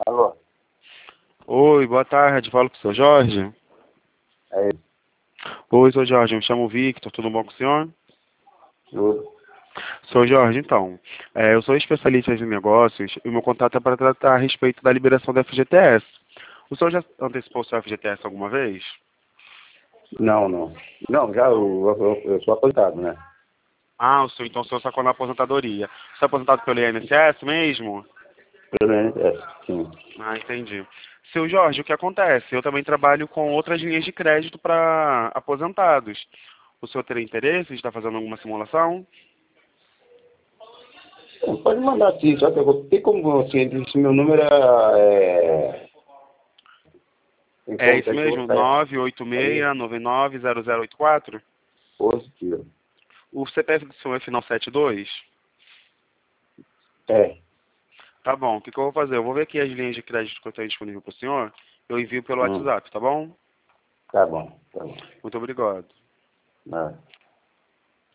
Alô? Oi, boa tarde. Falo com o seu Jorge. É, Oi, seu Jorge. Eu me chamo Victor. Tudo bom com o senhor? tudo. Seu Jorge, então, eu sou especialista em negócios e o meu contato é para tratar a respeito da liberação da FGTS. O senhor já antecipou o seu FGTS alguma vez? Não, não. Não, já Não? eu sou aposentado, né? Ah, então o senhor sacou na aposentadoria. Você é aposentado pelo INSS mesmo? Pelo INSS, sim. Ah, entendi. Seu Jorge, o que acontece? Eu também trabalho com outras linhas de crédito para aposentados. O senhor teria interesse em estar fazendo alguma simulação? Pode mandar sim, só que eu vou ter como assim, esse meu número É isso importante, eu vou mesmo, ficar aí 986990084. positivo. O CPF do senhor é final 72? É, Tá bom, o que eu vou fazer? Eu vou ver aqui as linhas de crédito que eu tenho disponível para o senhor. Eu envio pelo hum, WhatsApp, tá bom? tá bom, tá bom. Muito obrigado. Ah.